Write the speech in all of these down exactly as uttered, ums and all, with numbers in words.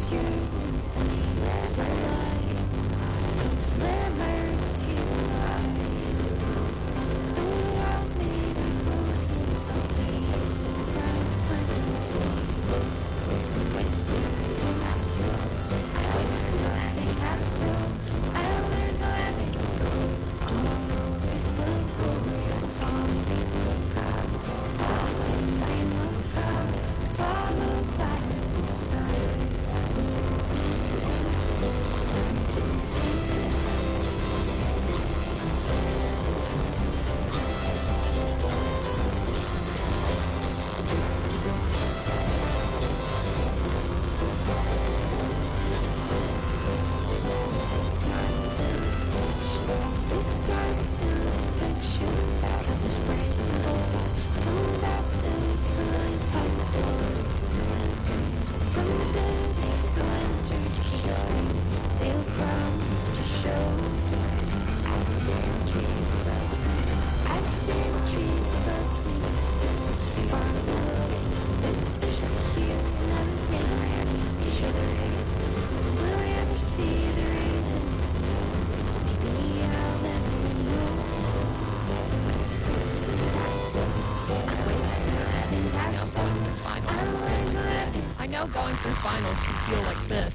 Going through finals can feel like this.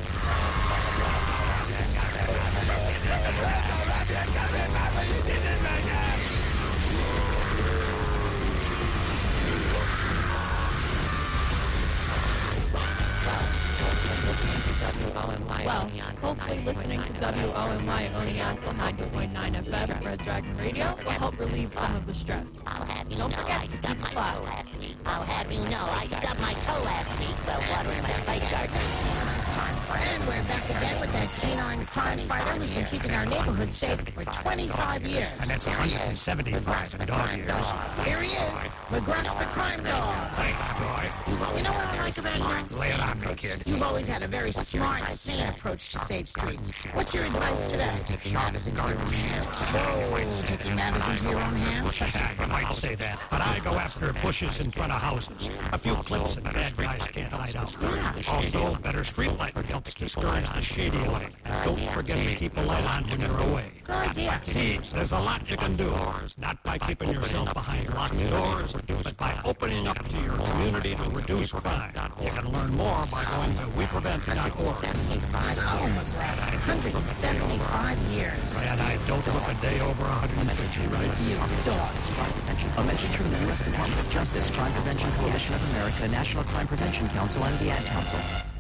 Well, hopefully listening to W O M Y Oneonta ninety point nine F M Red Dragon Radio will help relieve some of the stress. I'll have you Don't know forget I to stubbed keep my it toe flat. last week. I'll have you know I stubbed my toe last week while watering my face garden. And we're back again with that canine crime fighter who's been keeping our neighborhood safe for twenty-five years. And that's one hundred seventy-five in dog years. Here he is, McGruff the crime dog. Thanks, Joy. You know what I like about you? Lay it on me, kid. You've always had a very smart, sane approach to save streets. What's your advice today? Taking matters into your own hands. Oh, taking matters into your own hands? Yeah, you might say that, but I go after bushes in front of houses. A few clips and bad guys can't hide out. Also, better street lighting helps discourage the shady light. And don't forget to keep a light on when you're away. Good idea. See, there's a lot you can do. Not by keeping yourself behind locked doors, but by opening up to your community to reduce crime. You can learn more by going to we prevent dot org. seventy-five years. one hundred seventy-five years. And I don't look a day over one hundred fifty, right? You dog. A message from the U S Department of Justice, Crime Prevention Coalition of America, National Crime Prevention Council, and the Ad Council.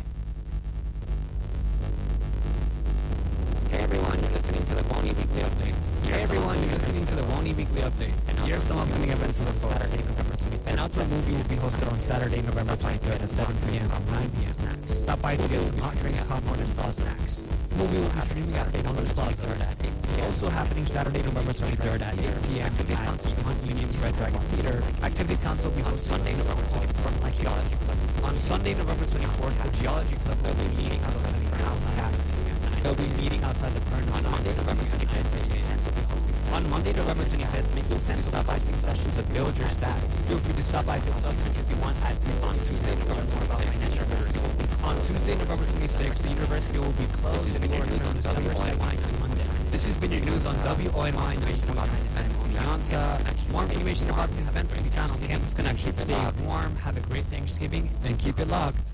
Hey everyone, you're listening to the Woney Weekly Update. Hey everyone, you're listening to the Woney Weekly Update. And here's some upcoming events in the Saturday, November twenty-fifth. An outside movie will be hosted on Saturday, November twenty-third at seven p.m. to nine p.m. Stop by to get some hot drinks, popcorn, and thaw snacks. The movie will be streaming at McDonald's Plaza at eight p.m. Also happening Saturday, November twenty-third at eight p.m. Activities Council at Hunt Union's Red Dragon Theater. Activities Council will be hosted Sunday, November twenty-fourth at Geology Club. On Sunday, November twenty-fourth at Geology Club, there will be meeting outside the House Academy. They'll be meeting outside the Furnace on Monday, November twenty-fifth. On Monday, November twenty-fifth, making sense stop by six sessions of Build Your Stack. Feel free to stop by Phil if you want at three on Tuesday, November twenty-sixth. On Tuesday, November twenty-sixth, the university will be closed and will return on December second on Monday. This has been your news on W O M I ninety point nine. More information about these events can be found on Campus Connection. Stay warm, have a great Thanksgiving, and keep it locked.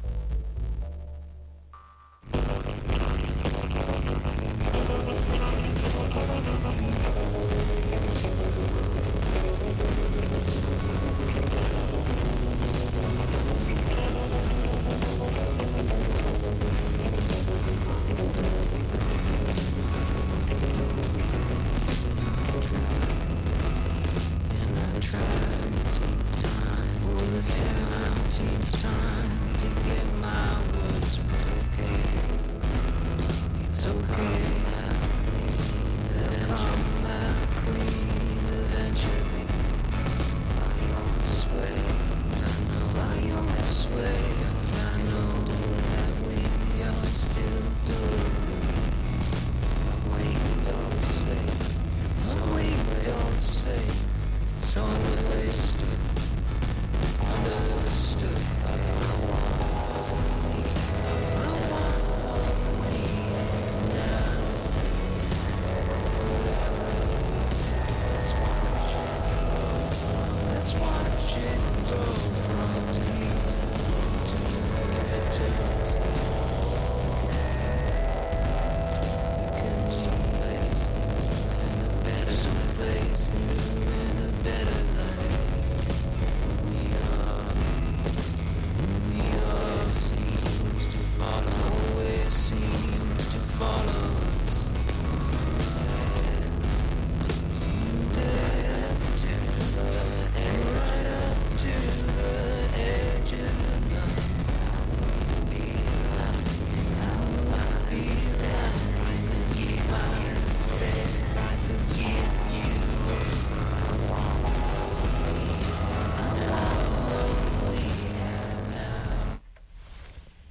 Time, time, time, time, time, time, time,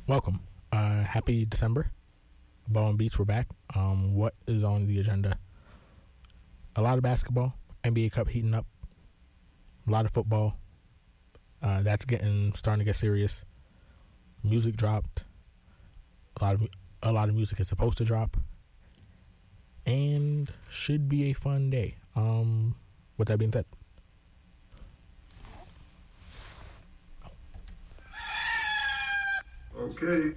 welcome. Uh, happy December. Ball and Beats, we're back. Um, what is on the agenda? A lot of basketball, N B A Cup heating up, a lot of football. Uh, that's getting starting to get serious. Music dropped. A lot of a lot of music is supposed to drop, and should be a fun day. Um, with that being said, okay.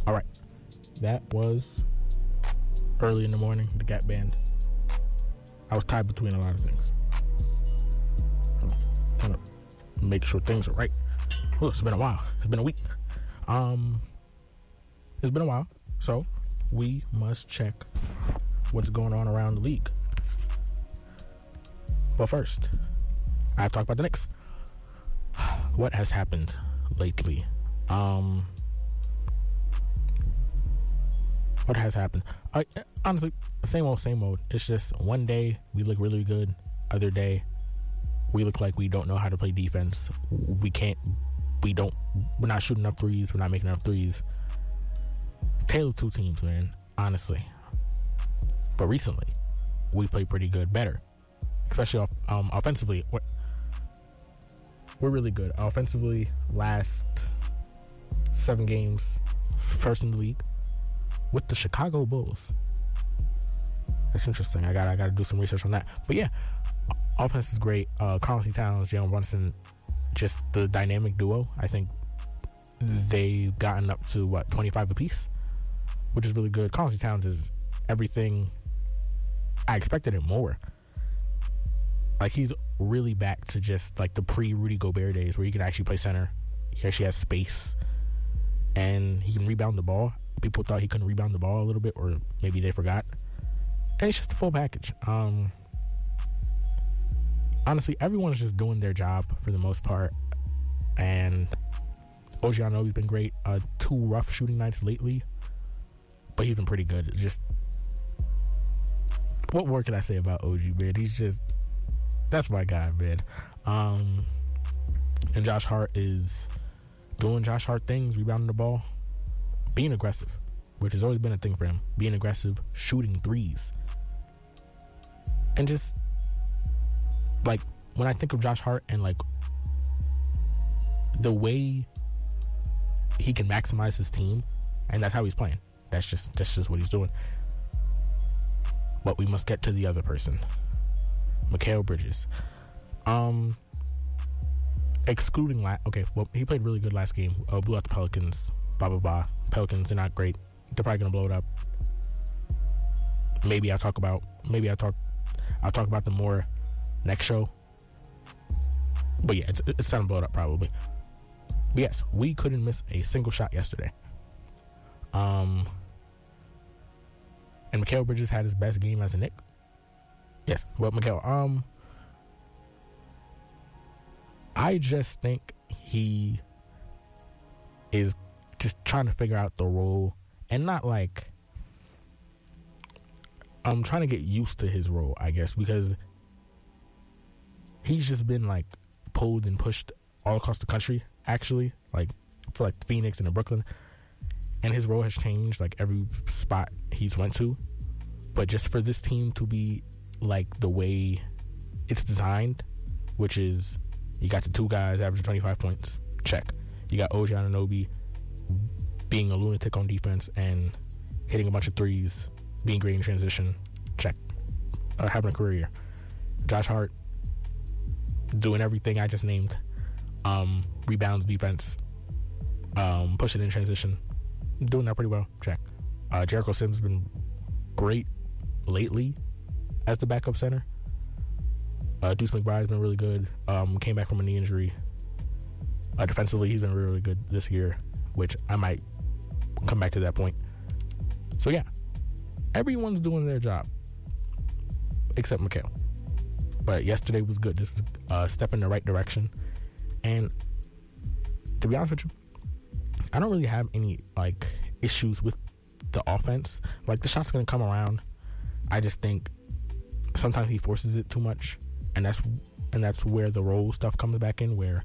That was Early in the Morning, the Gap Band. I was tied between a lot of things. I'm trying to make sure things are right. Oh, it's been a while. It's been a week. Um, it's been a while, so we must check what's going on around the league. But first, I have to talk about the Knicks. What has happened lately? Um, what has happened? I, honestly, same old, same old. It's just one day we look really good. Other day, we look like we don't know how to play defense. We can't, we don't, we're not shooting enough threes. We're not making enough threes. Tale of two teams, man, honestly. But recently, we played pretty good, better. Especially off, um, offensively. We're, we're really good. Offensively, last seven games, first in the league with the Chicago Bulls. That's interesting. I got I got to do some research on that. But yeah, offense is great. Uh, Karl-Anthony Towns, Jalen Brunson, just the dynamic duo. I think they've gotten up to what twenty-five apiece, which is really good. Karl-Anthony Towns is everything I expected and more. Like, he's really back to just like the pre-Rudy Gobert days where he can actually play center. He actually has space and he can rebound the ball. People thought he couldn't rebound the ball a little bit, or maybe they forgot. And it's just a full package. Um, honestly, everyone's just doing their job for the most part. And O G Anunoby's been great. Uh, two rough shooting nights lately, but he's been pretty good. Just, what more can I say about O G, man? He's just, that's my guy, man. Um, and Josh Hart is doing Josh Hart things, rebounding the ball, being aggressive, which has always been a thing for him. Being aggressive, shooting threes. And just, like, when I think of Josh Hart and, like, the way he can maximize his team, and that's how he's playing. That's just, that's just what he's doing. But we must get to the other person. Mikal Bridges. Um, excluding last, okay, well, he played really good last game. Uh, blew out the Pelicans. Blah blah blah. Pelicans are not great. They're probably gonna blow it up. Maybe I'll talk about. Maybe I'll talk. I'll talk about them more next show. But yeah, it's it's time to blow it up probably. But yes, we couldn't miss a single shot yesterday. Um, and Mikal Bridges had his best game as a Knick. Yes, well, Mikal, um, I just think he is just trying to figure out the role, and not like, I'm trying to get used to his role, I guess, because he's just been like pulled and pushed all across the country, actually, like for like Phoenix and in Brooklyn, and his role has changed like every spot he's went to. But just for this team to be like the way it's designed, which is you got the two guys averaging twenty-five points, check. You got O G Anunoby being a lunatic on defense and hitting a bunch of threes, being great in transition, check. Uh, having a career year. Josh Hart doing everything I just named. Um, rebounds, defense, um, pushing in transition, doing that pretty well, check. Uh, Jericho Sims has been great lately as the backup center. Uh, Deuce McBride's been really good. Um, came back from a knee injury. Uh, defensively, he's been really, really good this year, which I might come back to that point. So yeah, everyone's doing their job except Mikal. But yesterday was good. Just a step in the right direction. And to be honest with you, I don't really have any like issues with the offense. Like, the shot's gonna come around. I just think sometimes he forces it too much, and that's and that's where the role stuff comes back in. Where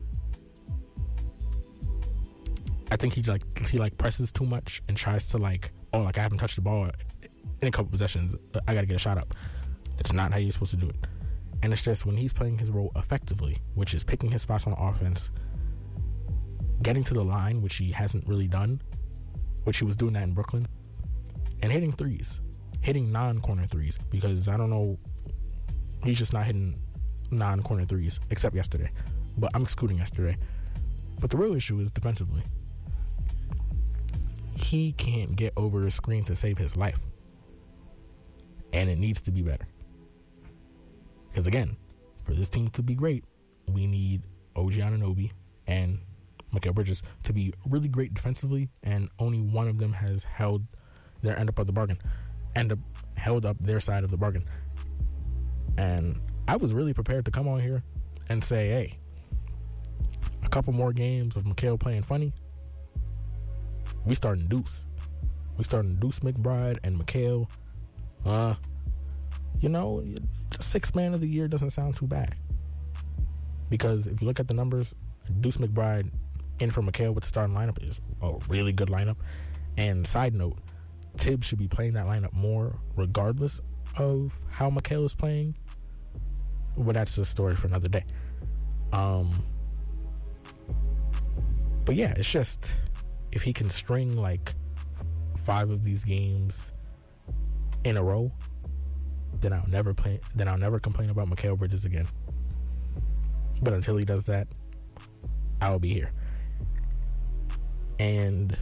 I think he like he like presses too much and tries to like, oh, like I haven't touched the ball in a couple possessions, I gotta get a shot up. It's not how you're supposed to do it. And it's just when he's playing his role effectively, which is picking his spots on offense, getting to the line, which he hasn't really done, which he was doing that in Brooklyn, and hitting threes, hitting non-corner threes, because I don't know, he's just not hitting non-corner threes, except yesterday. But I'm excluding yesterday. But the real issue is defensively. He can't get over a screen to save his life. And it needs to be better. Because again, for this team to be great, we need O G Anunoby and Mikal Bridges to be really great defensively, and only one of them has held their end up of the bargain, end up held up their side of the bargain. And I was really prepared to come on here and say, hey, a couple more games of Mikal playing funny, we starting Deuce. We starting Deuce McBride and Mikal. Uh, you know, sixth man of the year doesn't sound too bad. Because if you look at the numbers, Deuce McBride in for Mikal with the starting lineup is a really good lineup. And side note, Tibbs should be playing that lineup more regardless of how Mikal is playing. But that's a story for another day. Um, but yeah, it's just, if he can string like five of these games in a row, then I'll never play. Then I'll never complain about Mikal Bridges again. But until he does that, I'll be here. And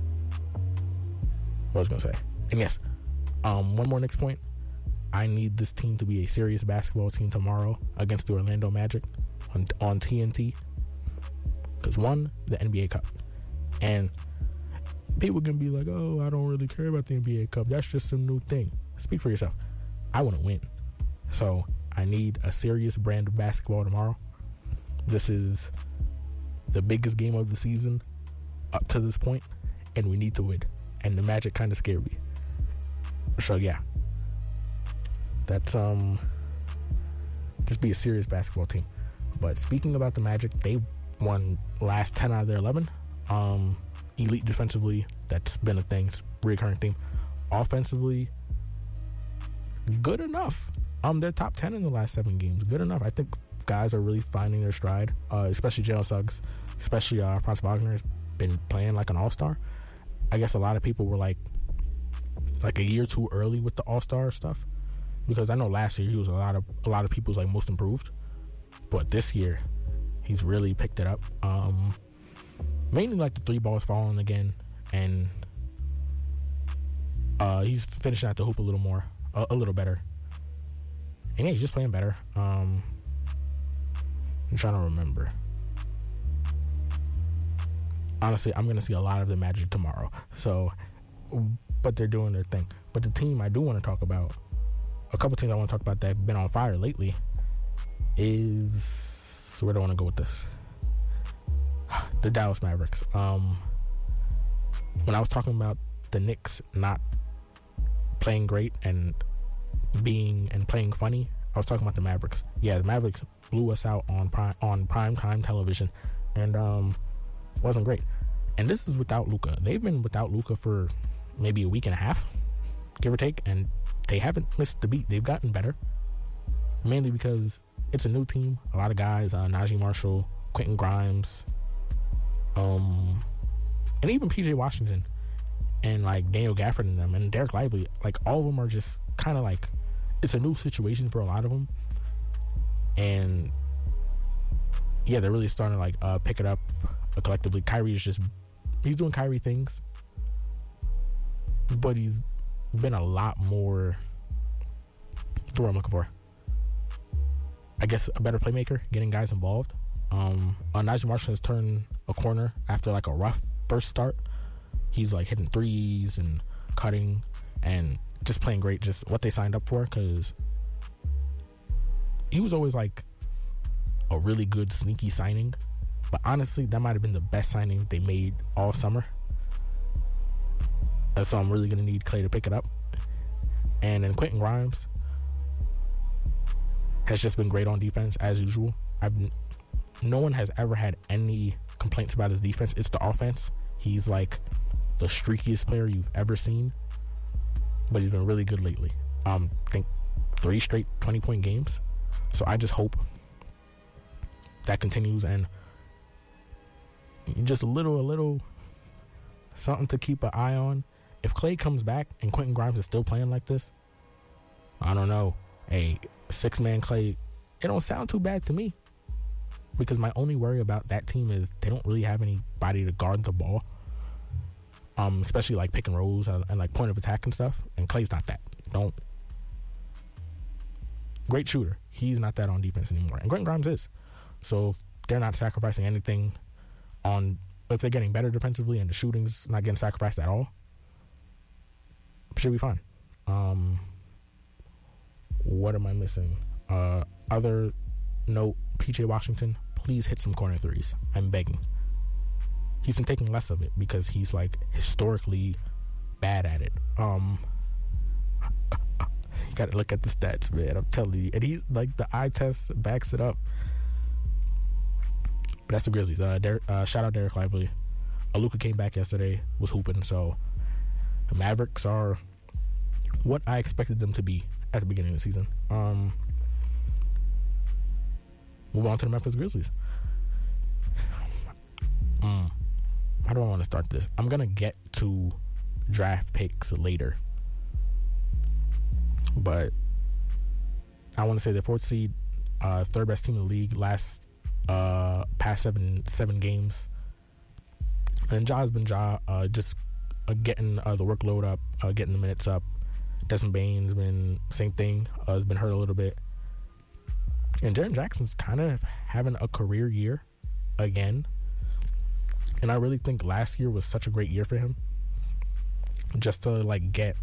what was I gonna say? And yes, um, one more next point. I need this team to be a serious basketball team tomorrow against the Orlando Magic on, on T N T. Because one, the N B A Cup. And people can be like, oh, I don't really care about the N B A Cup. That's just some new thing. Speak for yourself. I want to win. So I need a serious brand of basketball tomorrow. This is the biggest game of the season up to this point, and we need to win. And the Magic kind of scare me. So yeah. That's, um, just be a serious basketball team. But speaking about the Magic, they won last ten out of their eleven. Um, elite defensively, that's been a thing, it's a recurring theme. Offensively, good enough. Um, they're top ten in the last seven games. Good enough. I think guys are really finding their stride, uh, especially Jalen Suggs, especially uh, Franz Wagner has been playing like an all-star. I guess a lot of people were like, like a year too early with the all-star stuff. Because I know last year he was a lot of a lot of people's like most improved, but this year he's really picked it up. Um, mainly like the three balls falling again, and uh, he's finishing at the hoop a little more, a, a little better. And yeah, he's just playing better. Um, I'm trying to remember. Honestly, I'm gonna see a lot of the Magic tomorrow. So, but they're doing their thing. But the team I do want to talk about. A couple things I want to talk about that have been on fire lately is, so where do I want to go with this? The Dallas Mavericks. Um, when I was talking about the Knicks not playing great and being and playing funny, I was talking about the Mavericks. Yeah, the Mavericks blew us out on prime, on prime time television, and um, wasn't great. And this is without Luka. They've been without Luka for maybe a week and a half, give or take, and they haven't missed the beat. They've gotten better, mainly because it's a new team. A lot of guys, uh, Najee Marshall, Quentin Grimes, um, and even P J Washington, and like Daniel Gafford and them, and Derek Lively. Like all of them are just kind of like, it's a new situation for a lot of them, and yeah, they're really starting to like uh, pick it up uh, collectively. Kyrie is just, he's doing Kyrie things, but he's been a lot more, that's what I'm looking for, I guess a better playmaker, getting guys involved. um uh, Najee Marshall has turned a corner after like a rough first start. He's like hitting threes and cutting and just playing great, just what they signed up for, because he was always like a really good sneaky signing, but honestly that might have been the best signing they made all summer. And so I'm really going to need Clay to pick it up. And then Quentin Grimes has just been great on defense, as usual. I've No one has ever had any complaints about his defense. It's the offense. He's like the streakiest player you've ever seen. But he's been really good lately. Um, I think three straight twenty-point games. So I just hope that continues. And just a little, a little something to keep an eye on. If Clay comes back and Quentin Grimes is still playing like this, I don't know. A six-man Clay, it don't sound too bad to me. Because my only worry about that team is they don't really have anybody to guard the ball. Um, especially like pick and rolls and, and like point of attack and stuff. And Clay's not that. Don't great shooter. He's not that on defense anymore. And Quentin Grimes is. So if they're not sacrificing anything on, if they're getting better defensively and the shooting's not getting sacrificed at all, should be fine. Um, what am I missing? Uh, other note, P J Washington, please hit some corner threes. I'm begging. He's been taking less of it because he's like historically bad at it. Um, you gotta look at the stats, man. I'm telling you, and he like the eye test backs it up. But that's the Grizzlies. Uh, Der- uh shout out Derek Lively. Uh, Luka came back yesterday, was hooping. So the Mavericks are what I expected them to be at the beginning of the season. Um, move on to the Memphis Grizzlies. Mm. How do I want to start this? I'm gonna get to draft picks later, but I want to say the fourth seed, uh, third best team in the league, last uh, past seven seven games, and Ja's been Ja, uh, just uh, getting uh, the workload up, uh, getting the minutes up. Desmond Bane's been same thing, uh, has been hurt a little bit, and Jaren Jackson's kind of having a career year again. And I really think last year was such a great year for him, just to like get,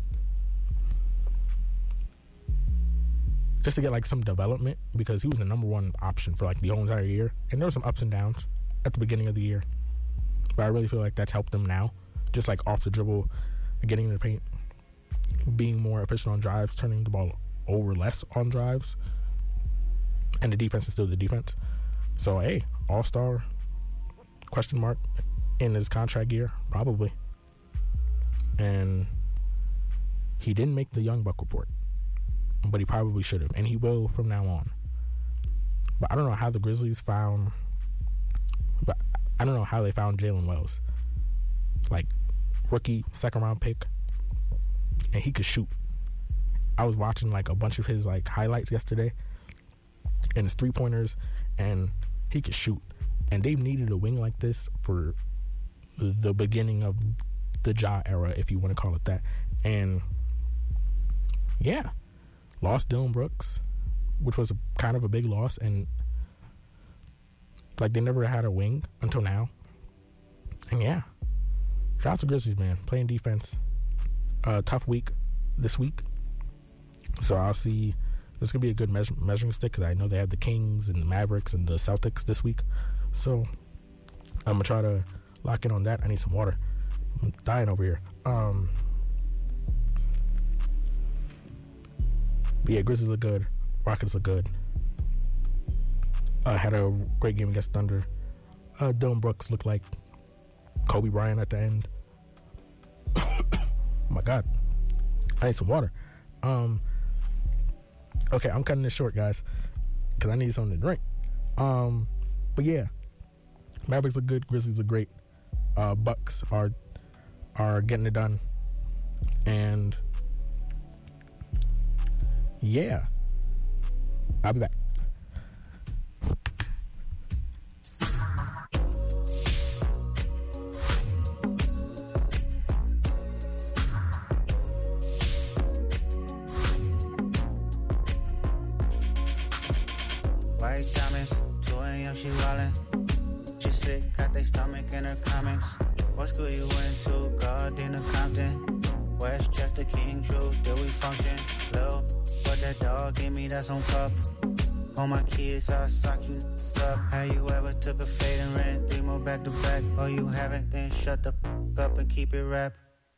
just to get like some development, because he was the number one option for like the whole entire year. And there were some ups and downs at the beginning of the year, but I really feel like that's helped him now, just like off the dribble, getting in the paint, being more efficient on drives, turning the ball over less on drives, and the defense is still the defense. So hey, all-star question mark in his contract year, probably. And he didn't make the Young Buck report, but he probably should have, and he will from now on. But I don't know how the Grizzlies found, but I don't know how they found Jalen Wells, like rookie second round pick, and he could shoot. I was watching like a bunch of his like highlights yesterday, and his three pointers, and he could shoot. And they've needed a wing like this for the beginning of the Ja era, if you want to call it that. And yeah, lost Dillon Brooks, which was a, kind of a big loss. And like they never had a wing until now. And yeah, shout out to Grizzlies, man, playing defense. Uh, tough week this week, so I'll see. This gonna be a good measure, measuring stick, because I know they have the Kings and the Mavericks and the Celtics this week. So I'm gonna try to lock in on that. I need some water. I'm dying over here. Um, but yeah, Grizzlies look good. Rockets look good. Uh, had a great game against Thunder. Uh, Dillon Brooks looked like Kobe Bryant at the end. Oh my God, I need some water. Um, okay, I'm cutting this short, guys, because I need something to drink. Um, but yeah, Mavericks look good. Grizzlies look great. Uh, Bucks are are getting it done, and yeah, I'll be back. White diamonds, two a.m. she wildin'. She sick, got they stomach in her comics. What school you went to? Gardena, Compton, Westchester, King, Drew, did we function? Lil, what that dog gave me, that's on cup. All my kids, I sock you up. Have you ever took a fade and ran three more back to back? Oh, you haven't? Then shut the f*** up and keep it rap.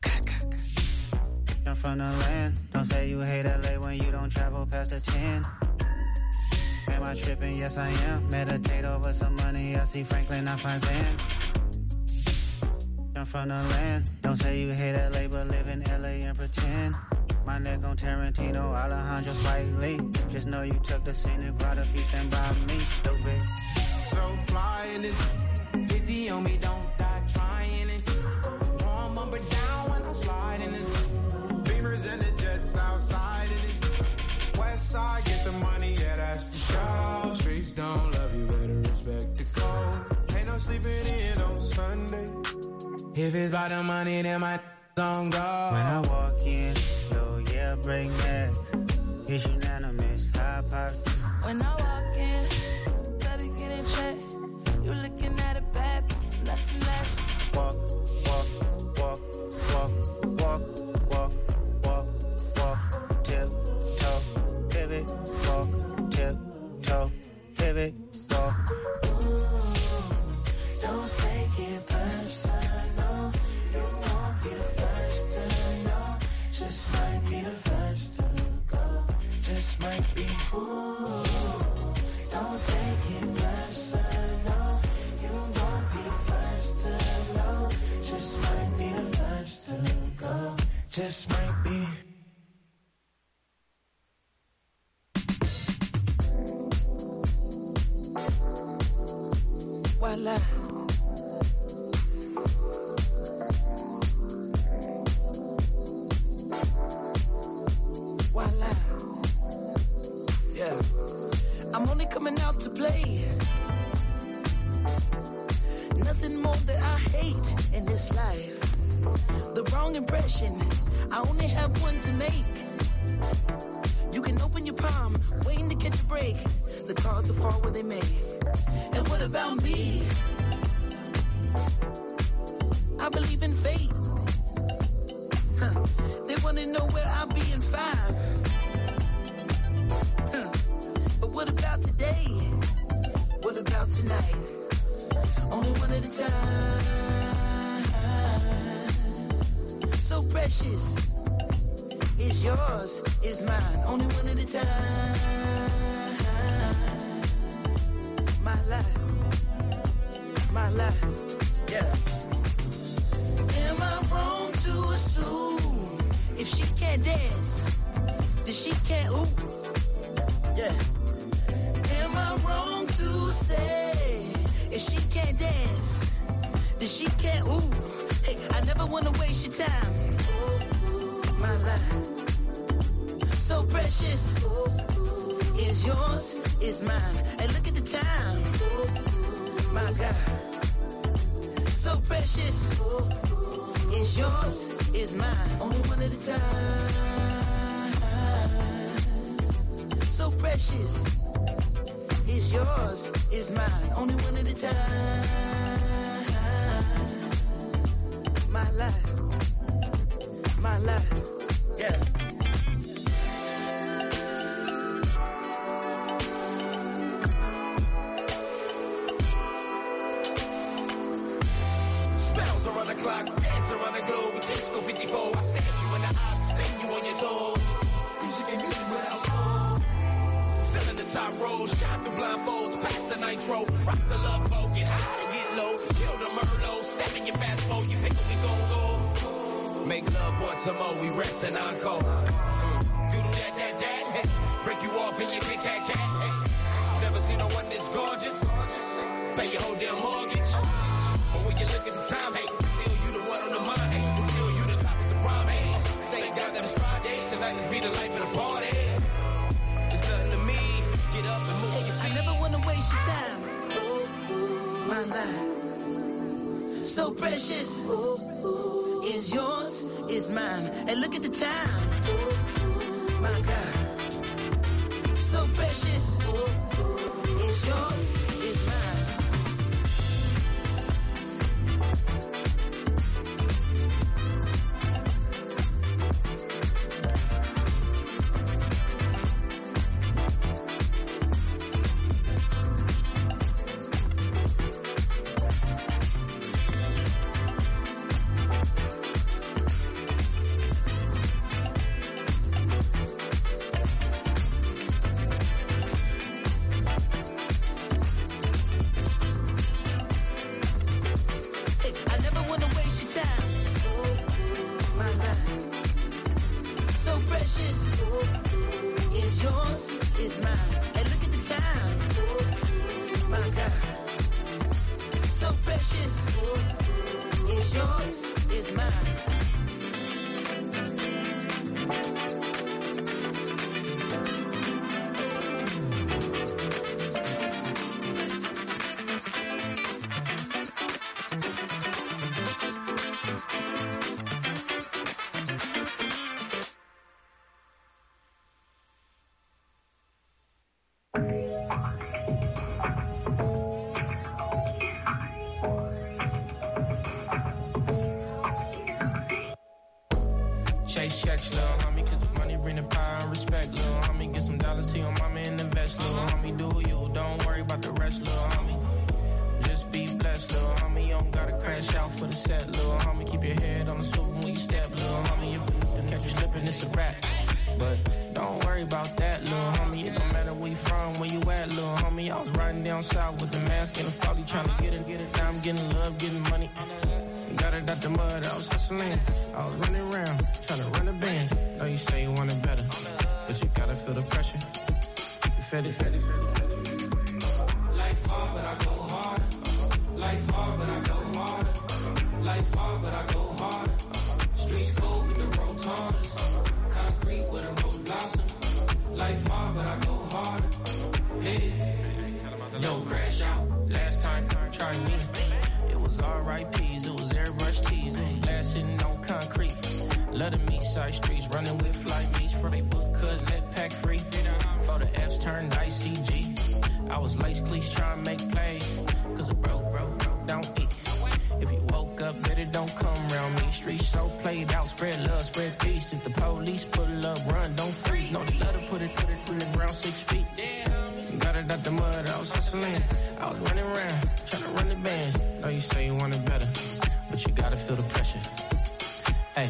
I'm from the land. Don't say you hate L A when you don't travel past the ten. Am I tripping? Yes, I am. Meditate over some money. I see Franklin, I find Van. I'm from the land. Don't say you hate L A, but live in L A and pretend. My neck on Tarantino, Alejandro slightly. Just know you took the scenic route if you stand by me, stupid. So fly in this fifty on me, don't die trying it. Warm up or down when I slide in this. Beamers and the jets outside in it. West side, get the money, yeah, that's for sure. Streets don't love you, better respect the code. Ain't no sleeping in on Sunday. If it's by the money, then my don't go. When I walk in, yo, yeah, bring that. It's unanimous. High pockets. When I walk in, gotta get in check. You looking at a bad, nothing less. Walk, walk, walk, walk, walk, walk, walk, walk, tip, toe, pivot, walk, tip, toe, pivot, walk. Don't take it personal. You won't be the first to know. Just might be the first to go. Just might be. Ooh. Don't take it personal. You won't be the first to know. Just might be the first to go. Just might be. Voila. Voila. Yeah. I'm only coming out to play. Nothing more that I hate in this life. The wrong impression, I only have one to make. You can open your palm, waiting to catch a break. The cards will fall where they may. And what about me? I believe in fate. Huh. They wanna know where I'll be in five. Huh. But what about today? What about tonight? Only one at a time. So precious. Is yours, is mine. Only one at a time. My life. My life. Yeah. Am I wrong to assume if she can't dance, then she can't ooh? Yeah. Am I wrong to say if she can't dance, then she can't ooh? Hey, I never wanna waste your time. My life, so precious, is yours, is mine. And look at the time, my God, so precious, is yours, is mine. Only one at a time. So precious, is yours, is mine. Only one at a time. My life, my life, yeah. Spells around the clock, dance around the globe. Disco fifty-four, I stare you in the eyes, spin you on your toes. Music and music without soul. Filling the top row, shine through blindfolds, past the nitro. Rock the love boat, get high and get low. Chill the Merlot, step in your fast mode. You pick what we gon' go. Make love once a more, we rest and encore. Mm. Do that, that, that, hey. Break you off in your big cat cat, hey. Never seen no one this gorgeous. Pay your whole damn mortgage. But when you look at the time, hey, still you the one on the mind, hey. Still you the topic of prime, hey. Thank God that it's Friday, tonight let's be the life of the party. It's nothing to me, get up and move your feet. I never wanna waste your time. My life, so precious, is yours, is mine. And look at the time, my God, so precious, is yours, is mine. dollars to your mama in the vest, little homie. Do you? Don't worry about the rest, little homie. Just be blessed, little homie. You don't gotta crash out for the set, little homie. Keep your head on the swivel when you step, little homie. If the catch you slipping, it's a wrap. But don't worry about that, little homie. It don't matter where you from, where you at, little homie. I was riding down south with the mask and the foggy, trying to get it, get it down, getting love, getting money. Got it out the mud, I was hustling. I was running around, trying to run the bands. Know you say you want it better, but you gotta feel the pressure. You feel it? Life hard, but I go harder. Life hard, but I go harder. Life hard, but I go harder. Streets cold with the rotors. Concrete with a rose blossom. Life hard, but I go harder. Hey, yo, crash out. Last time, try me. It was R I Ps, it was airbrush tees. It was glass sitting on concrete. Love the meat side streets, running with fly meats. For they book cuz let pack free. For the F's turned I C G. I was lace cleats trying to make plays. Cause a bro, bro, bro, don't eat. If you woke up, better don't come around me. Streets so played out, spread love, spread peace. If the police pull up, run, don't freeze. No, they love to put it, put it in the ground six feet. Got it out the mud, I was hustling. I was running around, trying to run the bands. Know you say you want it better, but you gotta feel the pressure. Hey.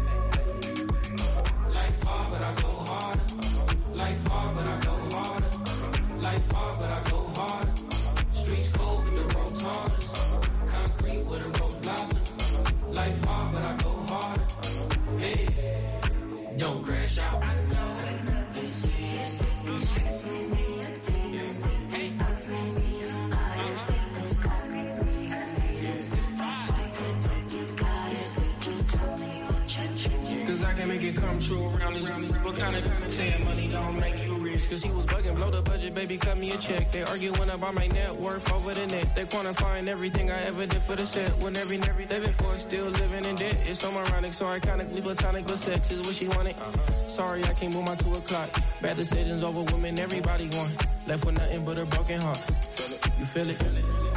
Life hard, but I go harder. Life hard, but I go harder. Life hard, but I go harder. Streets cold with the rotors. Concrete with a rose blossom. Life hard, but I go harder. Hey, don't crash out. I know you see it. These streets made me a tease. These thoughts made me a bias. This God made me a needless. If I swipe it, you got it. Just tell me what you're drinking. Cause I can make it come true around this. What kind of saying money don't make you rich? Cause he was bugging, blow the budget, baby, cut me a check. They arguing about my net worth over the net. They quantifying everything I ever did for the set. When every, every day before, still living in debt. It's so ironic, so iconically platonic, but sex is what she wanted. Sorry, I can't move my two o'clock. Bad decisions over women, everybody want. Left with nothing but a broken heart. You feel it?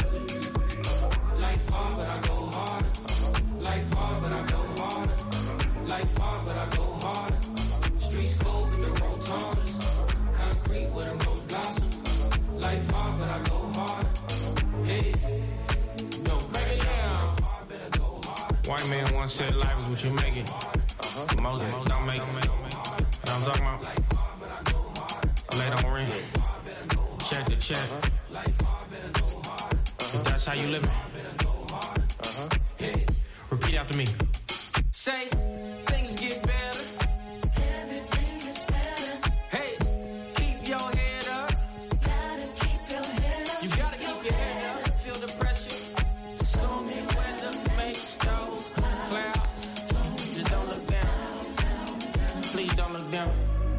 Life hard, but I go harder. Life hard, but I go harder. Life hard, but I go harder. Streets cold with the rotors. Concrete with a rose blossom. Life hard, but I go harder. Hey, yo, break it down. White man once said life is what you make it. Most don't make it. You know what I'm talking about? Lay on rent. Check the check. If that's how you live it. Repeat after me. Say, things get better. Everything gets better. Hey, keep your head up. Gotta keep your head up. You gotta keep your head up. Feel the pressure. Stormy weather makes those clouds. Just don't look down. Please don't look down.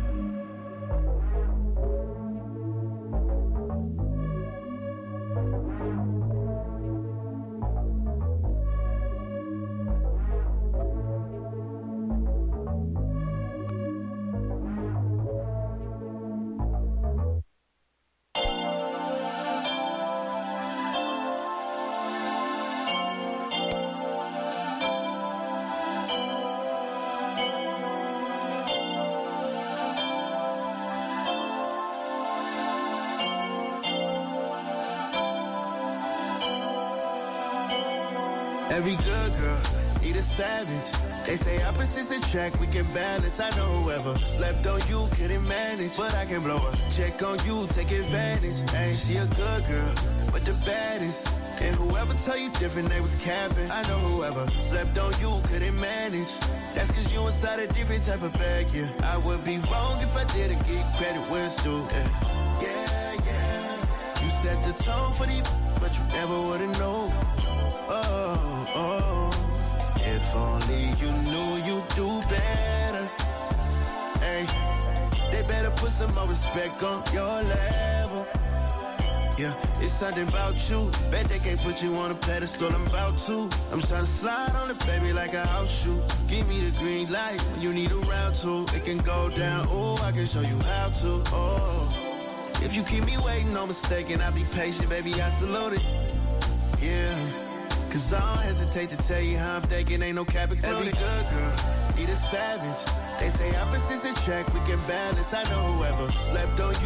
Every good girl need a savage. They say opposites attract, we can balance. I know whoever slept on you couldn't manage, but I can blow her check on you, take advantage. Ain't she a good girl, but the baddest. And whoever tell you different, they was capping. I know whoever slept on you couldn't manage. That's cause you inside a different type of bag, yeah. I would be wrong if I didn't give credit where it's due, yeah. Yeah, yeah. You set the tone for the, but you never would've known. Oh, oh, if only you knew you'd do better. Hey, they better put some more respect on your level. Yeah, it's something about you. Bet they can't put you on a pedestal, I'm about to. I'm trying to slide on the baby like a house shoe. Give me the green light when you need a round two. It can go down, oh, I can show you how to. Oh, if you keep me waiting, no mistaken, I'll be patient, baby, I salute it. Yeah. Cause I don't hesitate to tell you how I'm thinking, ain't no cap included. Every good girl need a savage. They say opposites attract, we can balance. I know whoever slept on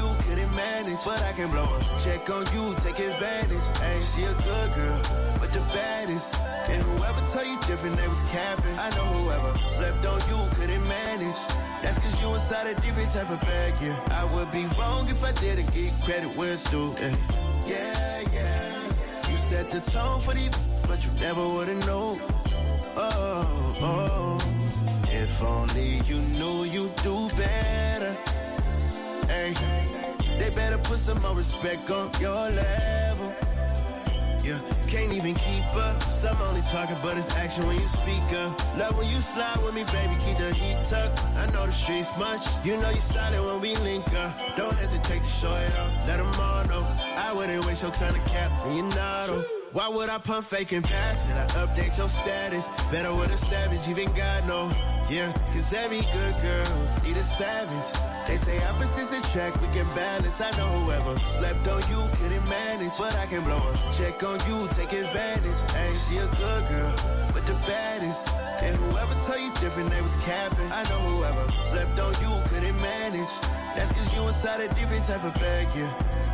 manage, but I can blow her. Check on you, take advantage. Hey, she a good girl, but the baddest. And whoever tell you different, they was capping. I know whoever slept on you couldn't manage. That's cause you inside a different type of bag, yeah. I would be wrong if I didn't get credit where it's due, yeah. Yeah, yeah. You set the tone for these, but you never would've known. Oh, oh. If only you knew you'd do better. Hey, they better put some more respect on your level. Yeah, can't even keep up. Some only talking, but it's action when you speak up. Love when you slide with me, baby, keep the heat tucked. I know the streets much. You know you solid when we link up. Don't hesitate to show it off. Let them all know. I wouldn't waste your time to cap, and you know though. Why would I pump fake and pass it? I update your status. Better with a savage, even God know. Yeah, cause every good girl need a savage. They say opposites attract, we can balance. I know whoever slept on you couldn't manage, but I can blow her. Check on you, take advantage. Hey, she a good girl, but the baddest. And whoever tell you different, they was capping. I know whoever slept on you couldn't manage. That's cause you inside a different type of bag, yeah.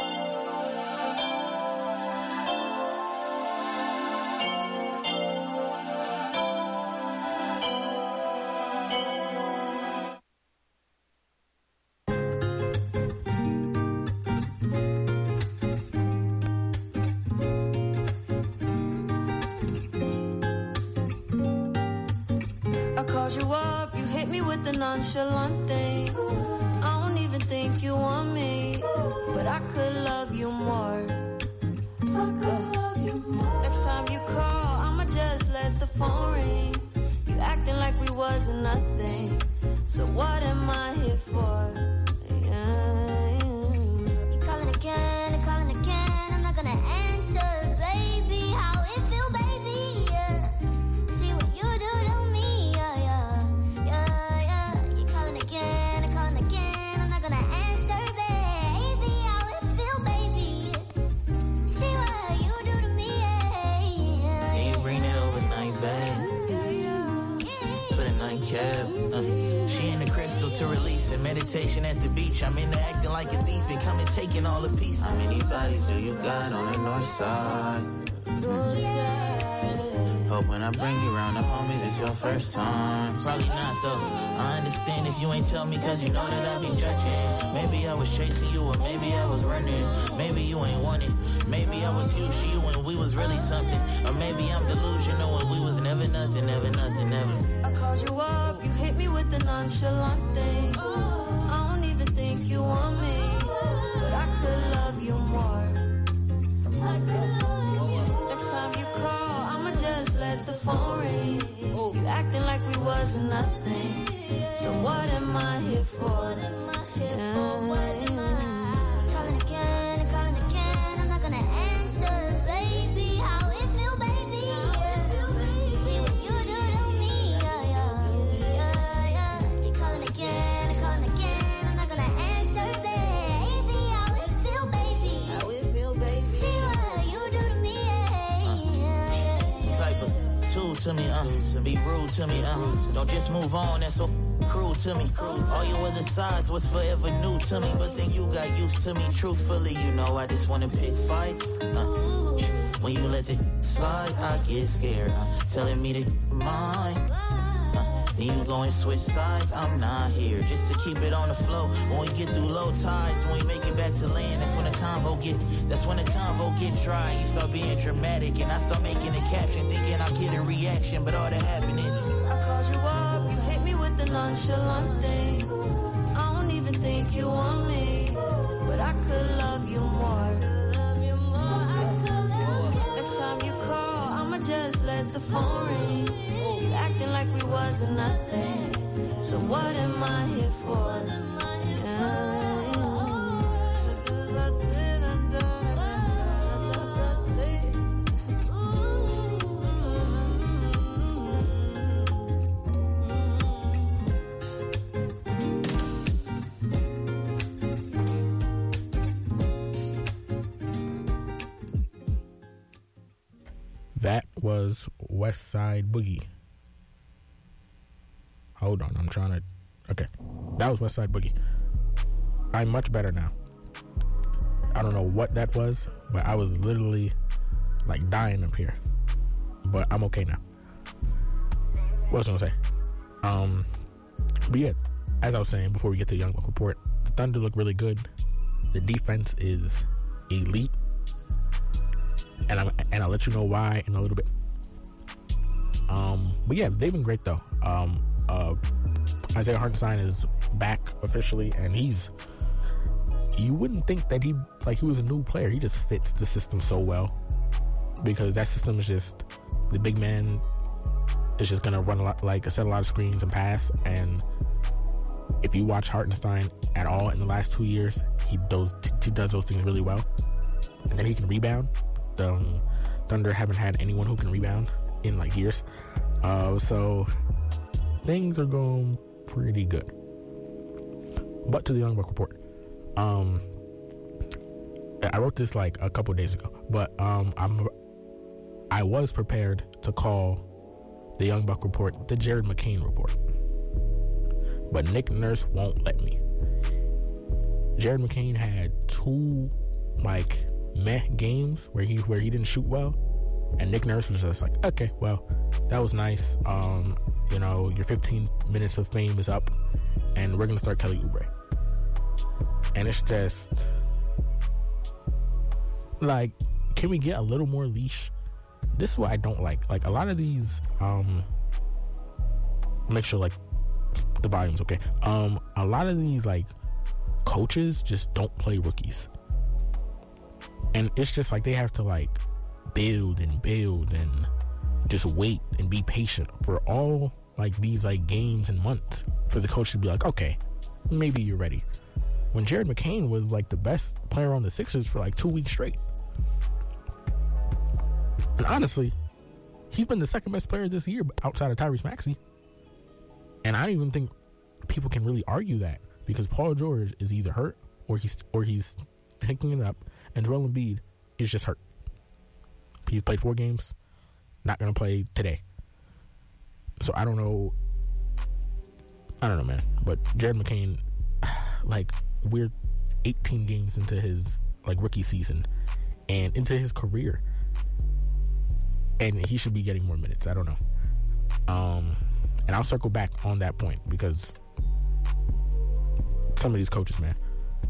Nonchalant thing. I don't even think you want me, but I could love you more. I could love you more. Next time you call, I'ma just let the phone ring. You acting like we wasn't nothing, so what am I here for? Yeah. You calling again and calling again. I'm not gonna answer, baby. How it feel, baby? Yeah. See what you do to me, yeah, yeah. Uh, she in the crystal to release and meditation at the beach. I'm into acting like a thief and coming taking all the peace. How many bodies do you got on the north side? Hope when I bring you around the homies it's your first time. Probably not though. I understand if you ain't tell me cause you know that I be judging. Maybe I was chasing you or maybe I was running. Maybe you ain't want it. Maybe I was used to you when we was really something. Or maybe I'm delusional when we was never nothing, never nothing, never. I called you up, you hit me with the nonchalant thing. I don't even think you want me, but I could love you more. I could love you more. Next time you call, I'ma just let the phone ring. You acting like we wasn't nothing, so what am I here for? Yeah. Calling again and calling again. I'm not gonna answer, baby. How it feel, baby? Yeah. See what you do to me, yeah, yeah, yeah, yeah. You calling again and calling again. I'm not gonna answer, baby. How it feel, baby? How it feel, baby? See what you do to me, yeah, yeah, yeah. Some type of tool to me, uh, to be rude to me, uh. Don't just move on, that's so cruel to me. All your other sides was forever new to me, but then you got used to me. Truthfully, you know I just wanna pick fights. Uh, when you let it slide, I get scared. Uh, telling me to mine. Uh, then you go and switch sides. I'm not here just to keep it on the flow. When we get through low tides, when we make it back to land, that's when the convo get. That's when the convo get dry. You start being dramatic, and I start making a caption, thinking I'll get a reaction, but all that happened is I called you up, you hit me with the nonchalant thing. I don't even think you want me, but I could love you more. Next time you call, I'ma just let the phone ring. You acting like we wasn't nothing, so what am I here for? Yeah. That was West Side Boogie. Hold on, I'm trying to... Okay. That was West Side Boogie. I'm much better now. I don't know what that was, but I was literally like dying up here. But I'm okay now. What was I gonna say? Um, but yeah, as I was saying before we get to the Young Buck Report, the Thunder look really good. The defense is elite, and I'm and I'll let you know why in a little bit. Um, but yeah, they've been great though. Um, uh, Isaiah Hartenstein is back officially, and he's. You wouldn't think that he like he was a new player. He just fits the system so well because that system is just the big man is just gonna run a lot, like set a lot of screens and pass. And if you watch Hartenstein at all in the last two years, he does he does those things really well. And then he can rebound. The um, Thunder haven't had anyone who can rebound in like years, uh, so things are going pretty good. But to the Young Buck Report. Um, I wrote this like a couple days ago, but um, I'm I was prepared to call the Young Buck Report the Jared McCain Report, but Nick Nurse won't let me. Jared McCain had two like meh games where he where he didn't shoot well, and Nick Nurse was just like, okay, well, that was nice. Um, you know, your fifteen minutes of fame is up, and we're gonna start Kelly Oubre. And it's just like, can we get a little more leash? This is what I don't like. Like a lot of these, um, make sure like the volume's okay. Um, a lot of these like coaches just don't play rookies, and it's just like they have to like build and build and just wait and be patient for all like these like games and months for the coach to be like, okay, maybe you're ready. When Jared McCain was like the best player on the Sixers for like two weeks straight. And honestly, he's been the second best player this year outside of Tyrese Maxey. And I don't even think people can really argue that because Paul George is either hurt or he's or he's taking it up, and Joel Embiid is just hurt. He's played four games, not going to play today. So I don't know. I don't know, man. But Jared McCain, like, we're eighteen games into his like rookie season and into his career, and he should be getting more minutes. I don't know. Um, and I'll circle back on that point because some of these coaches, man.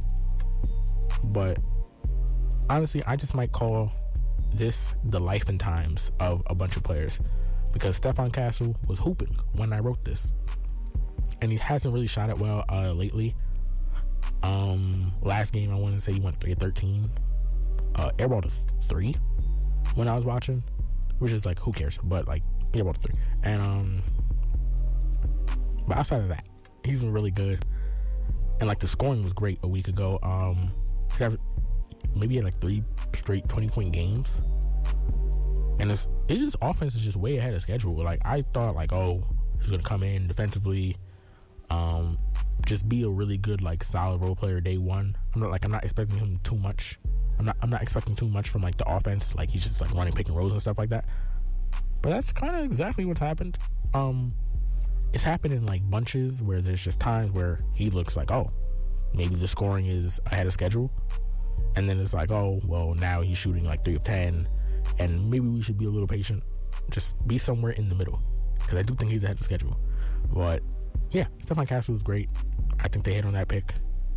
But honestly, I just might call this the life and times of a bunch of players because Stephon Castle was hooping when I wrote this, and he hasn't really shot it well uh, lately. Um, last game I want to say he went three of thirteen. Uh, airball to three when I was watching, which is like who cares? But like airball to three, and um, but outside of that, he's been really good, and like the scoring was great a week ago. Um, he's having, maybe he had like three straight twenty point games, and it's it's just offense is just way ahead of schedule. Like I thought, like oh he's gonna come in defensively, um. just be a really good like solid role player day one. I'm not like I'm not expecting him too much. I'm not I'm not expecting too much from like the offense. Like he's just like running pick and rolls and stuff like that. But that's kind of exactly what's happened. Um, it's happened in like bunches where there's just times where he looks like oh maybe the scoring is ahead of schedule, and then it's like oh well now he's shooting like three of ten, and maybe we should be a little patient. Just be somewhere in the middle because I do think he's ahead of schedule. But yeah, Stephon Castle is great. I think they hit on that pick.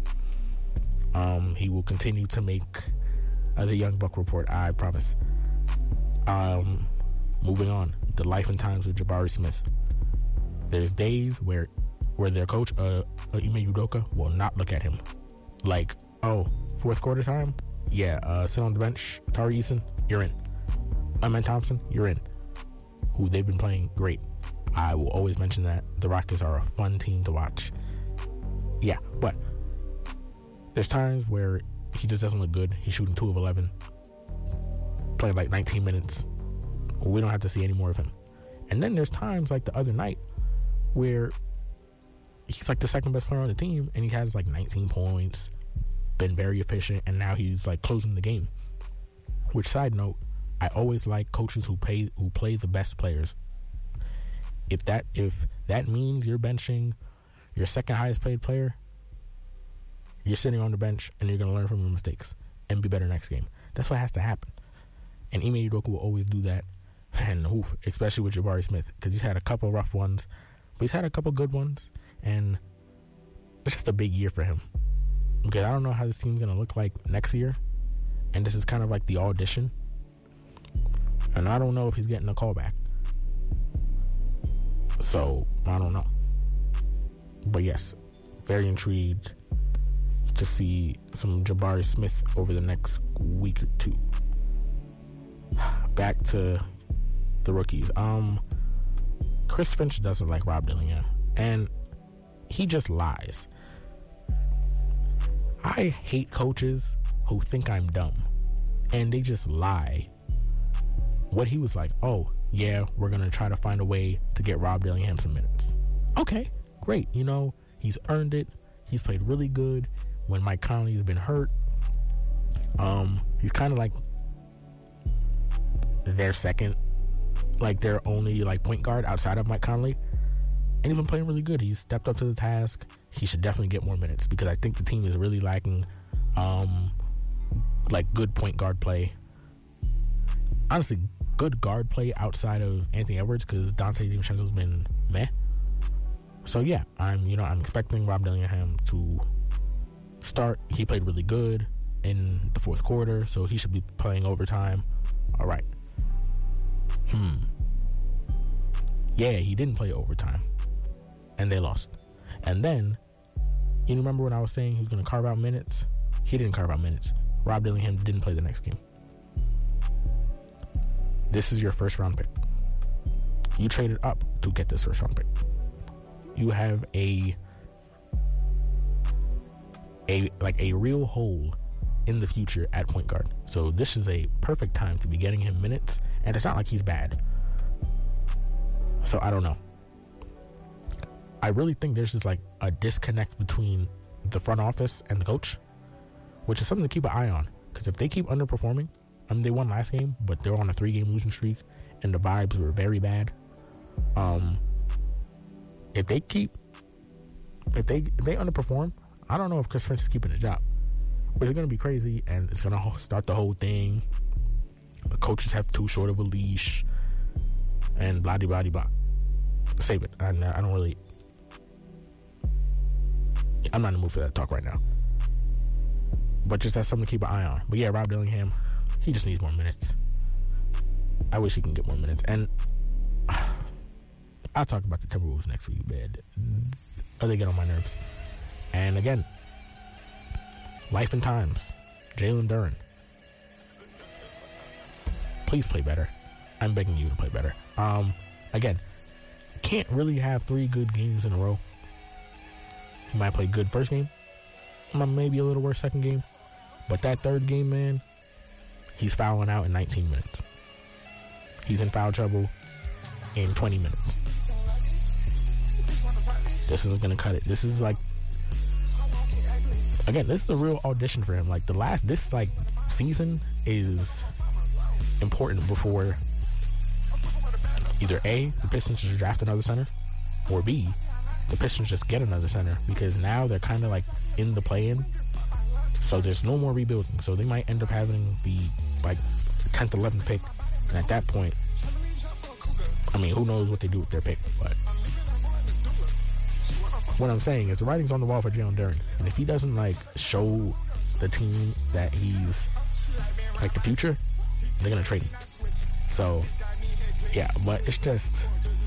Um, he will continue to make uh, the Young Buck Report, I promise. Um, moving on, the life and times of Jabari Smith. There's days where where their coach, uh, uh, Ime Udoka, will not look at him. Like, oh, fourth quarter time? Yeah, uh, sit on the bench. Tari Eason, you're in. Amen Thompson, you're in. Who they've been playing great. I will always mention that. The Rockets are a fun team to watch. Yeah, but there's times where he just doesn't look good. He's shooting two of eleven, playing like nineteen minutes. We don't have to see any more of him. And then there's times like the other night where he's like the second best player on the team, and he has like nineteen points, been very efficient, and now he's like closing the game. Which, side note, I always like coaches who pay who play the best players. If that if that means you're benching your second highest paid player, you're sitting on the bench and you're going to learn from your mistakes. and be better next game. That's what has to happen. And Ime Udoka will always do that. And oof, especially with Jabari Smith, because he's had a couple rough ones, but he's had a couple good ones, and it's just a big year for him. Because I don't know how this team's going to look like next year, and this is kind of like the audition, and I don't know if he's getting a call back. So, I don't know. But yes, very intrigued to see some Jabari Smith over the next week or two. Back to the rookies. Um, Chris Finch doesn't like Rob Dillingham, and he just lies. I hate coaches who think I'm dumb, and they just lie. What he was like, oh, yeah, we're going to try to find a way to get Rob Dillingham some minutes. Okay, great. You know, he's earned it. He's played really good when Mike Conley's been hurt. Um, he's kind of like their second, like their only like point guard outside of Mike Conley. And he's been playing really good. He's stepped up to the task. He should definitely get more minutes because I think the team is really lacking um, like good point guard play. Honestly, good guard play outside of Anthony Edwards because Dante DiVincenzo's been meh. So yeah, I'm you know I'm expecting Rob Dillingham to start. He played really good in the fourth quarter, so he should be playing overtime. All right. Hmm. Yeah, he didn't play overtime, and they lost. And then, you remember when I was saying he was going to carve out minutes? He didn't carve out minutes. Rob Dillingham didn't play the next game. This is your first round pick. You traded up to get this first round pick. You have a a like a real hole in the future at point guard. So this is a perfect time to be getting him minutes, and it's not like he's bad. So I don't know. I really think there's just like a disconnect between the front office and the coach, which is something to keep an eye on. Because if they keep underperforming, I mean, they won last game, but they're on a three-game losing streak, and the vibes were very bad. Um, if they keep, if they if they underperform, I don't know if Chris Finch is keeping his job, which is going to be crazy, and it's going to start the whole thing. The coaches have too short of a leash, and blah blah blah. Save it. I, I don't really. I'm not in the mood for that talk right now. But just that's something to keep an eye on. But yeah, Rob Dillingham, he just needs more minutes. I wish he can get more minutes. And I'll talk about the Timberwolves next week, man. Oh, they get on my nerves. And again, life and times. Jalen Duren. Please play better. I'm begging you to play better. Um, again, can't really have three good games in a row. He might play good first game, maybe a little worse second game, but that third game, man, he's fouling out in nineteen minutes. He's in foul trouble in twenty minutes. This is gonna cut it. This is like, again, this is a real audition for him. Like the last, this like season is important before either A, the Pistons just draft another center, or B, the Pistons just get another center, because now they're kind of like in the play-in, so there's no more rebuilding. So they might end up having the like tenth, eleventh pick, and at that point, I mean, who knows what they do with their pick? But what I'm saying is the writing's on the wall for Jalen Duren, and if he doesn't like show the team that he's like the future, they're gonna trade him. So yeah, but it's just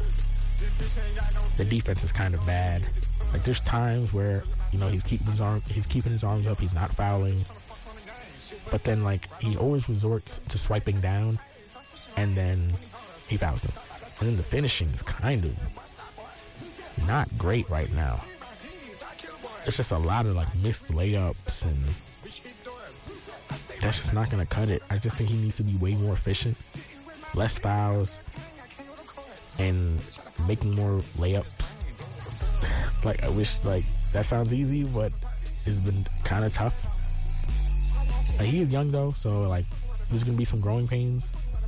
the defense is kind of bad. Like there's times where, you know, he's keeping his arm, he's keeping his arms up, he's not fouling, but then like he always resorts to swiping down, and then he fouls them, and then the finishing is kind of not great right now. It's just a lot of like missed layups, and that's just not gonna cut it. I just think he needs to be way more efficient, less fouls, and making more layups. Like I wish, like that sounds easy, but it's been kind of tough. Like, he is young though, so like there's gonna be some growing pains.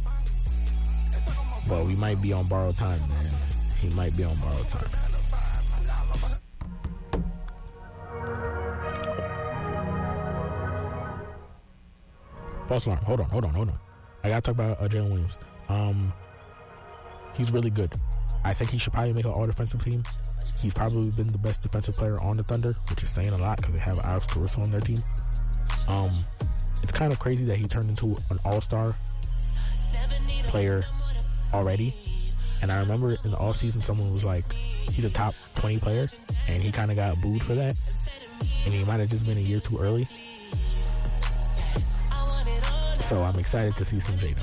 But we might be on borrowed time, man. He might be on borrowed time. false alarm. Hold on, hold on, hold on. I gotta talk about uh, Jalen Williams. Um, he's really good. I think he should probably make an all-defensive team. He's probably been the best defensive player on the Thunder, which is saying a lot because they have Alex Caruso on their team. Um, it's kind of crazy that he turned into an all-star player already. And I remember in the offseason, someone was like, he's a top twenty player, and he kind of got booed for that. And he might have just been a year too early. So I'm excited to see some Jada.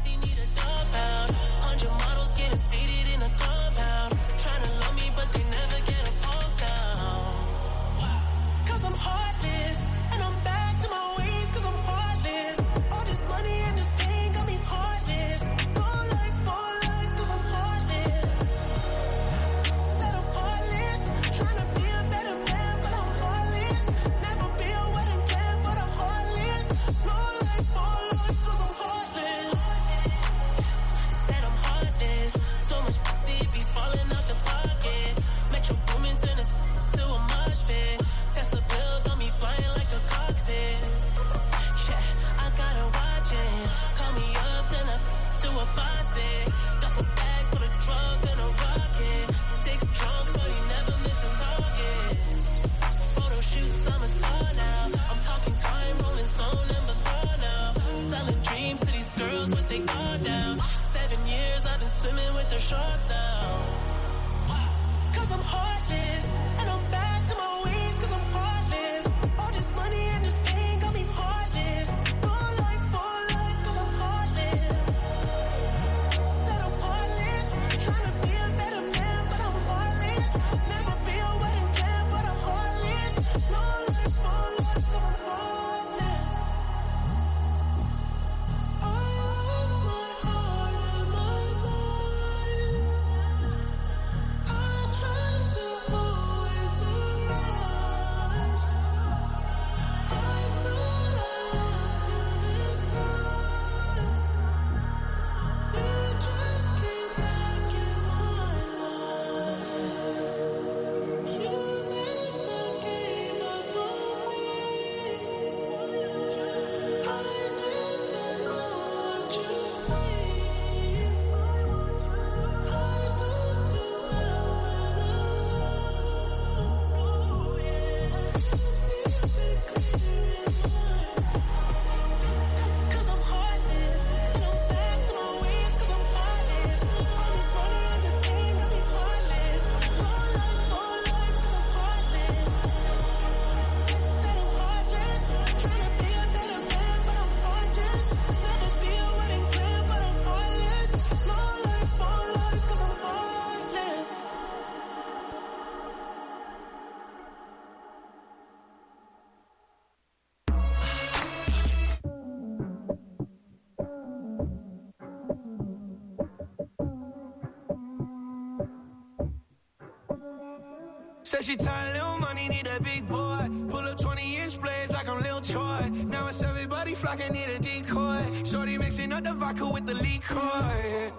Said she tired, little money, need a big boy. Pull up twenty inch blades like I'm Lil Troy. Now it's everybody flocking, need a decoy. Shorty mixing up the vodka with the liquor.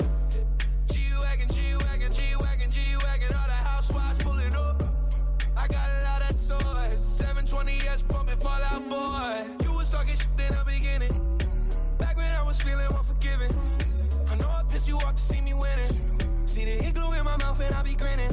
G-Wagon, G-Wagon, G-Wagon, G-Wagon. All the housewives pulling up. I got a lot of toys. seven twenty S pumping Fallout Boy. You was talking shit in the beginning. Back when I was feeling unforgiving. I know I pissed you off to see me winning. See the igloo in my mouth and I be grinning.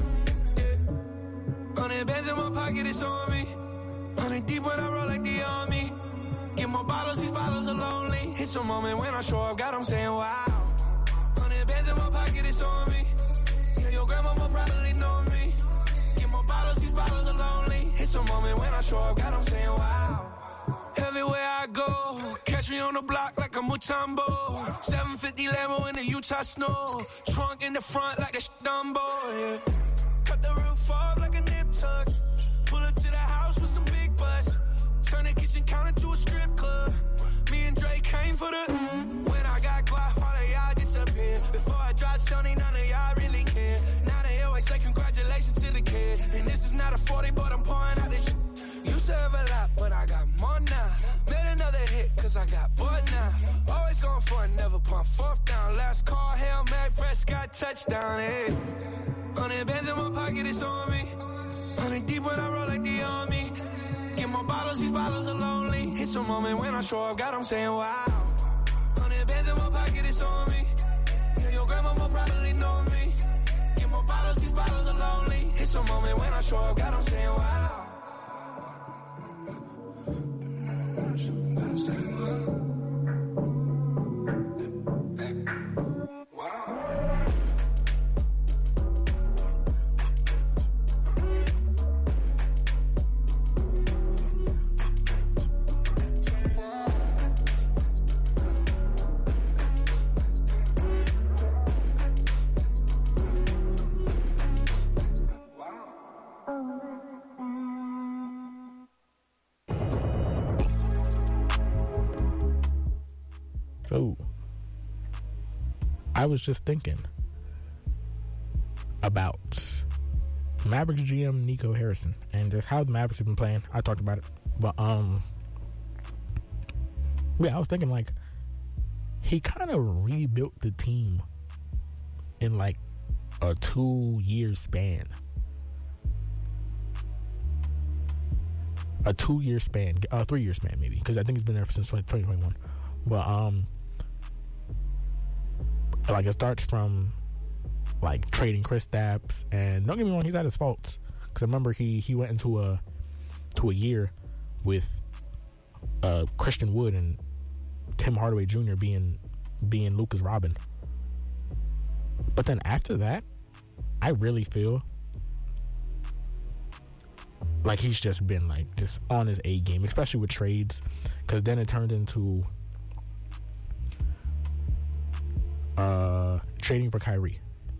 Hundred bands in my pocket, it's on me. Hundred deep when I roll like the army. Get more bottles, these bottles are lonely. It's a moment when I show up, God, I'm saying wow. Hundred bands in my pocket, it's on me. Yeah, your grandma will probably know me. Get more bottles, these bottles are lonely. It's a moment when I show up, God, I'm saying wow. Everywhere I go, catch me on the block like a Mutombo. seven fifty Lambo in the Utah snow. Trunk in the front like a Dumbo, yeah. Cut the roof off like a nip tuck. Pull up to the house with some big butts. Turn the kitchen counter to a strip club. Me and Drake came for the. When I got guap, all of y'all disappear. Before I dropped Stoney, none of y'all really care. Now they always say congratulations to the kid. And this is not a forty, but I'm pouring out this shit. Used to have a lot, but I got more now. Made another hit, cause I got bored now. Always going for it, never pump fourth down. Last call, Hail Mary, Prescott, touchdown, hey. Hundred bands in my pocket, it's on me. Hundred deep when I roll like the army. Get more bottles, these bottles are lonely. It's a moment when I show up, God, I'm saying wow. Hundred bands in my pocket, it's on me. Yeah, your grandma will probably know me. Get more bottles, these bottles are lonely. It's a moment when I show up, God, I'm saying wow. So, I was just thinking about Mavericks G M Nico Harrison and just how the Mavericks have been playing. I talked about it, but um, yeah, I was thinking like he kind of rebuilt the team in like a two-year span. A two-year span, a three-year span maybe, because I think he's been there since twenty twenty-one. But um, like it starts from like trading Kristaps, and don't get me wrong, he's had his faults. Because I remember he he went into a to a year with uh Christian Wood and Tim Hardaway Junior being being Lucas Robin. But then after that, I really feel like he's just been like just on his A game, especially with trades. Because then it turned into uh, trading for Kyrie,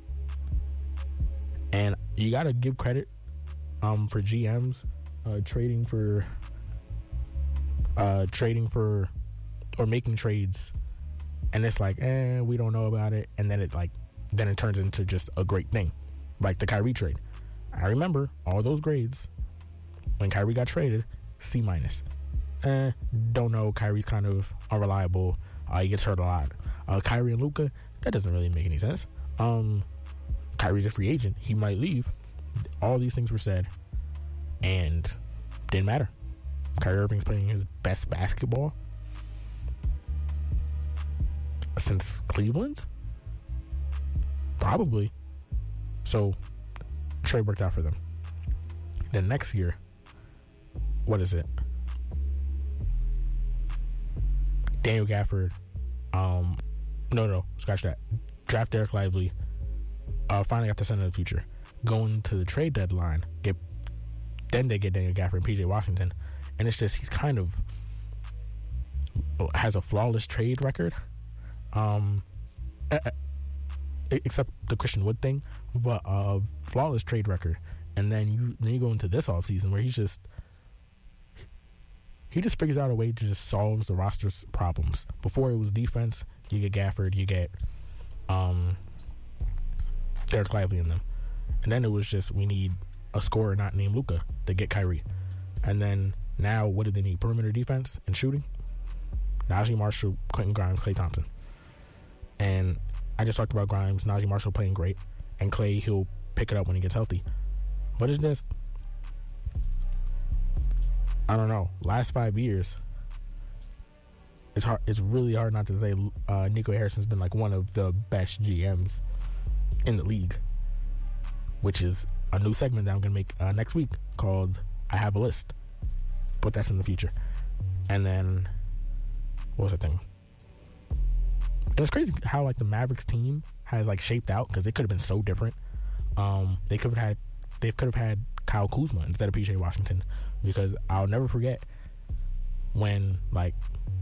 and you gotta give credit um, for G Ms uh, trading for uh, trading for or making trades, and it's like, eh, we don't know about it, and then it like then it turns into just a great thing, like the Kyrie trade. I remember all those grades when Kyrie got traded, C minus. Eh, don't know. Kyrie's kind of unreliable. Uh, he gets hurt a lot. Uh, Kyrie and Luka, that doesn't really make any sense. Um, Kyrie's a free agent. He might leave. All these things were said, and didn't matter. Kyrie Irving's playing his best basketball since Cleveland, probably. So, trade worked out for them. Then next year, what is it? Daniel Gafford, um, no, no, scratch that. Draft Derek Lively. Uh, finally got to Center of the Future. Going to the trade deadline, get then they get Daniel Gafford and P J Washington, and it's just he's kind of has a flawless trade record, um, except the Christian Wood thing, but a uh, flawless trade record. And then you then you go into this offseason where he's just he just figures out a way to just solve the roster's problems. Before it was defense, you get Gafford, you get um, Derek Lively in them. And then it was just, we need a scorer not named Luka to get Kyrie. And then now, what do they need? Perimeter defense and shooting? Najee Marshall, Quentin Grimes, Klay Thompson. And I just talked about Grimes, Najee Marshall playing great, and Klay, he'll pick it up when he gets healthy. But it's just, I don't know. Last five years, it's hard. It's really hard not to say uh, Nico Harrison's been like one of the best G Ms in the league, which is a new segment that I'm gonna make uh, next week called "I Have a List," but that's in the future. And then, what was the thing? And it's crazy how like the Mavericks team has like shaped out, because they could have been so different. Um, they could have had, they could have had Kyle Kuzma instead of P J Washington, because I'll never forget when like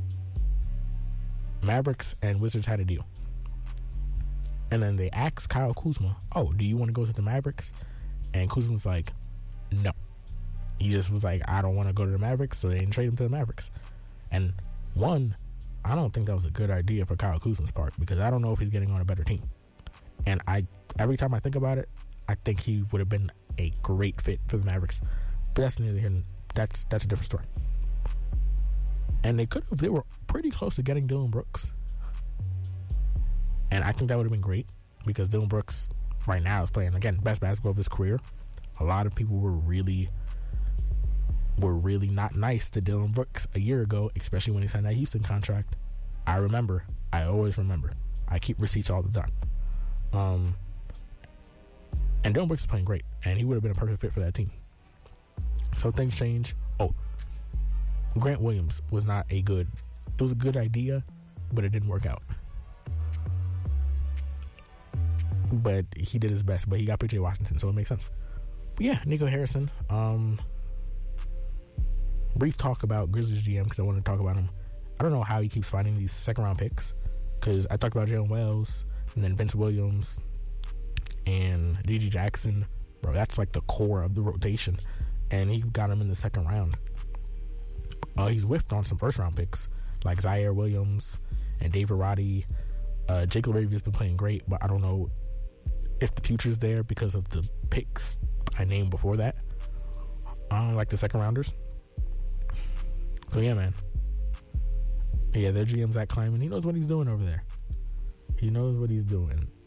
Mavericks and Wizards had a deal, and then they asked Kyle Kuzma, "Oh, do you want to go to the Mavericks?" And Kuzma's like, "No." He just was like, "I don't want to go to the Mavericks," so they didn't trade him to the Mavericks. And one, I don't think that was a good idea for Kyle Kuzma's part, because I don't know if he's getting on a better team. And I, every time I think about it, I think he would have been a great fit for the Mavericks. But that's neither here. That's that's a different story. And they could have. They were pretty close to getting Dillon Brooks, and I think that would have been great, because Dillon Brooks right now is playing again best basketball of his career. A lot of people were really were really not nice to Dillon Brooks a year ago, especially when he signed that Houston contract. I remember. I always remember. I keep receipts all the time. Um, and Dillon Brooks is playing great, and he would have been a perfect fit for that team. So things change. Oh, Grant Williams was not a good. It was a good idea, but it didn't work out. But he did his best. But he got P J Washington, so it makes sense. But yeah, Nico Harrison. Um, brief talk about Grizzlies G M because I want to talk about him. I don't know how he keeps finding these second round picks because I talked about Jalen Wells and then Vince Williams and G G Jackson. Bro, that's like the core of the rotation, and he got him in the second round. Uh, he's whiffed on some first round picks like Zaire Williams and David Roddy. Uh, Jake LaRavia has been playing great, but I don't know if the future's there because of the picks I named before that. I don't like the second rounders. So yeah, man. Yeah, their G M's at Kleiman. He knows what he's doing over there. He knows what he's doing.